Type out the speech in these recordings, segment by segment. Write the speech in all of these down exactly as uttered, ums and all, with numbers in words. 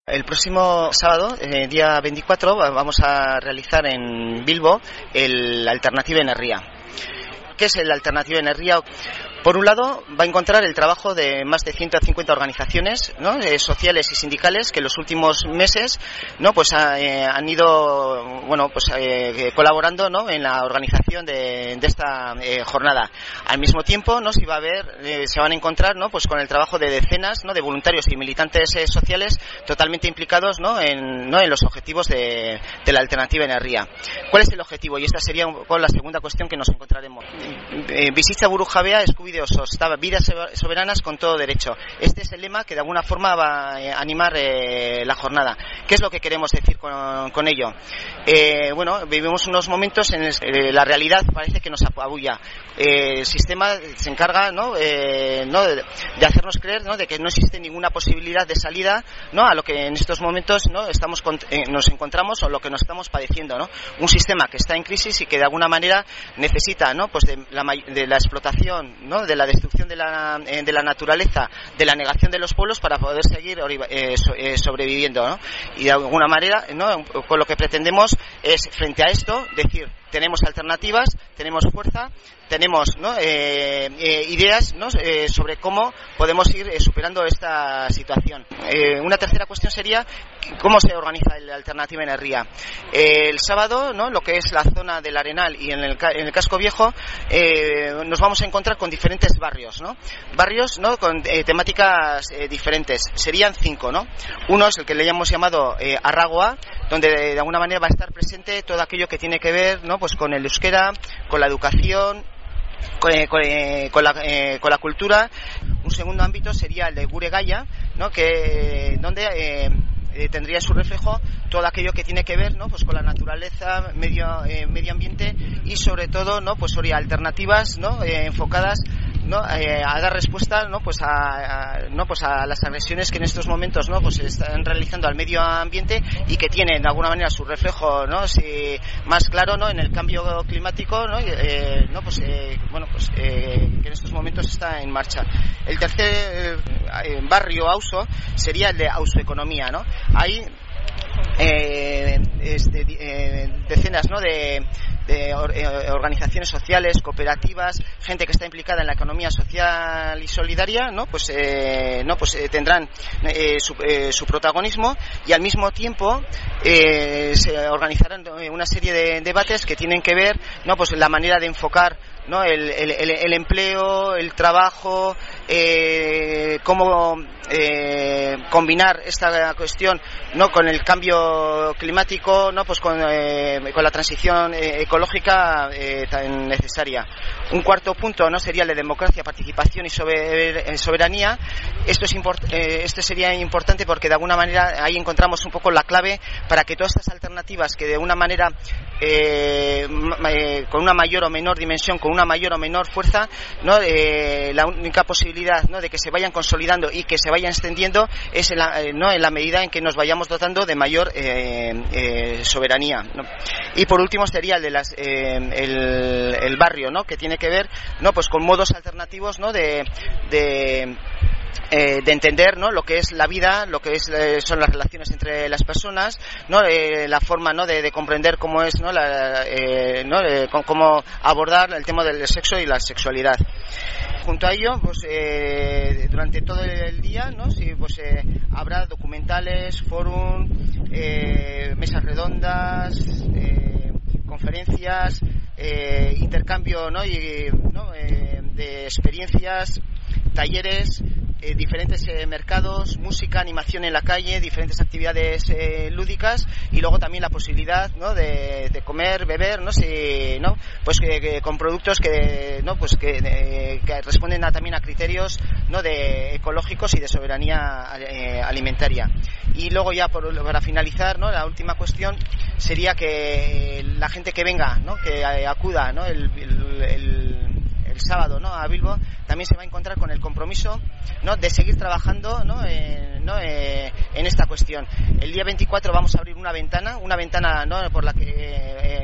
El próximo sábado, eh, día veinticuatro, vamos a realizar en Bilbo el Alternativa Enerría. ¿Qué es el Alternativa Enerría? Por un lado, va a encontrar el trabajo de más de ciento cincuenta organizaciones, ¿no?, eh, sociales y sindicales que en los últimos meses, ¿no?, pues ha, eh, han ido, bueno, pues eh, colaborando, ¿no?, en la organización de, de esta eh, jornada. Al mismo tiempo, ¿no?, se va a ver, eh, se van a encontrar, ¿no?, pues con el trabajo de decenas, ¿no?, de voluntarios y militantes eh, sociales totalmente implicados, ¿no?, en, ¿no?, en los objetivos de, de la Alternativa Enerría. ¿Cuál es el objetivo? Y esta sería un poco la segunda cuestión que nos encontraremos. Eh, Bizitza burujabea eskubide osoz, vidas soberanas con todo derecho. Este es el lema que de alguna forma va a animar eh, la jornada. ¿Qué es lo que queremos decir con, con ello? Eh, bueno, vivimos unos momentos en los que eh, la realidad parece que nos apabulla. Eh, el sistema se encarga, ¿no?, eh, ¿no?, de, de hacernos creer, ¿no?, de que no existe ninguna posibilidad de salida, ¿no?, a lo que en estos momentos, ¿no?, estamos eh, nos encontramos o lo que nos estamos padeciendo, ¿no? Un sistema que está en crisis y que de alguna manera necesita, ¿no?, pues de la, de la explotación, ¿no?, de la destrucción de la, eh, de la naturaleza, de la negación de los pueblos para poder seguir eh, so, eh, sobreviviendo, ¿no? Y de alguna manera, ¿no?, con lo que pretendemos es, frente a esto, decir, tenemos alternativas, tenemos fuerza, tenemos, ¿no?, eh, eh, ideas, ¿no?, eh, sobre cómo podemos ir eh, superando esta situación. Eh, una tercera cuestión sería cómo se organiza la Alternativa Enerría. Eh, el sábado, ¿no?, lo que es la zona del Arenal y en el, en el casco viejo, eh, nos vamos a encontrar con diferentes barrios, ¿no? Barrios, ¿no?, con eh, temáticas eh, diferentes. Serían cinco, ¿no? Uno es el que le hemos llamado eh, Arragoa, donde de, de alguna manera va a estar presente todo aquello que tiene que ver, ¿no?, pues con el euskera, con la educación, Con, eh, con, eh, con, la, eh, con la cultura. Un segundo ámbito sería el de Gure Gaia, ¿no?, que donde eh, eh, tendría su reflejo todo aquello que tiene que ver, ¿no?, pues con la naturaleza, medio eh, medio ambiente y sobre todo, ¿no?, pues sobre alternativas, ¿no?, eh, enfocadas, ¿no?, eh, a dar respuesta, ¿no?, pues a, a no pues a las agresiones que en estos momentos, ¿no?, pues se están realizando al medio ambiente y que tienen de alguna manera su reflejo, ¿no?, si, más claro, ¿no?, en el cambio climático, ¿no?, eh, no pues eh, bueno pues eh, que en estos momentos está en marcha. El tercer eh, barrio Auso sería el de Ausoeconomía, ¿no? Ahí eh, este, eh, decenas, ¿no?, de de organizaciones sociales, cooperativas, gente que está implicada en la economía social y solidaria, ¿no?, pues eh, no pues eh, tendrán eh, su, eh, su protagonismo y al mismo tiempo eh, se organizarán una serie de debates que tienen que ver, ¿no?, pues la manera de enfocar, ¿no?, el, el, el empleo, el trabajo, eh, cómo eh, combinar esta cuestión, ¿no?, con el cambio climático, ¿no?, pues con, eh, con la transición eh, ecológica eh, tan necesaria. Un cuarto punto, ¿no?, sería la democracia, participación y sober, soberanía. Esto es import, eh, esto sería importante porque de alguna manera ahí encontramos un poco la clave para que todas estas alternativas que de una manera eh, eh, con una mayor o menor dimensión, con una mayor o menor fuerza, ¿no?, eh, la única posibilidad, ¿no?, de que se vayan consolidando y que se vayan extendiendo es en la, eh, ¿no?, en la medida en que nos vayamos dotando de mayor eh, eh, soberanía, ¿no? Y por último sería el de las eh, el, el barrio, ¿no?, que tiene que ver, ¿no?, pues con modos alternativos, ¿no?, de, de Eh, de entender, ¿no?, lo que es la vida, lo que es, eh, son las relaciones entre las personas, ¿no?, eh, la forma, ¿no?, de, de comprender cómo es, ¿no?, la, eh, ¿no?, eh, cómo abordar el tema del sexo y la sexualidad. Junto a ello, pues eh, durante todo el día, ¿no?, sí, pues eh, habrá documentales, fórum, eh, mesas redondas, eh, conferencias, eh, intercambio, ¿no?, y, ¿no?, eh, de experiencias, talleres, eh, diferentes eh, mercados, música, animación en la calle, diferentes actividades eh, lúdicas y luego también la posibilidad, ¿no?, de, de comer, beber, no sé, ¿no?, pues que, que con productos que, ¿no?, pues que, de, que responden a, también a criterios, ¿no?, de ecológicos y de soberanía eh, alimentaria. Y luego ya por, para finalizar, ¿no?, la última cuestión sería que la gente que venga, ¿no?, que acuda, ¿no?, el, el, el el sábado, ¿no?, a Bilbo, también se va a encontrar con el compromiso, ¿no?, de seguir trabajando, ¿no?, eh, ¿no? Eh, en esta cuestión. El día veinticuatro vamos a abrir una ventana, una ventana, ¿no?, por la que eh,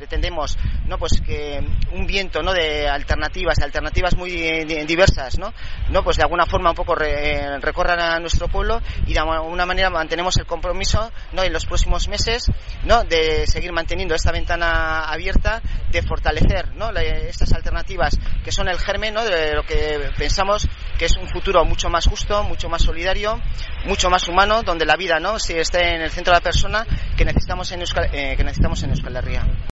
pretendemos, ¿no? Pues que un viento, ¿no? De alternativas, alternativas muy diversas, ¿no? ¿no? Pues de alguna forma un poco re, recorran a nuestro pueblo y de alguna manera mantenemos el compromiso, ¿no? En los próximos meses, ¿no? De seguir manteniendo esta ventana abierta, de fortalecer, ¿no? Estas alternativas que son el germen, ¿no? De lo que pensamos que es un futuro mucho más justo, mucho más solidario, mucho más humano, donde la vida, ¿no? Si esté en el centro de la persona que necesitamos en Euskal, eh, que necesitamos en Euskal Herria.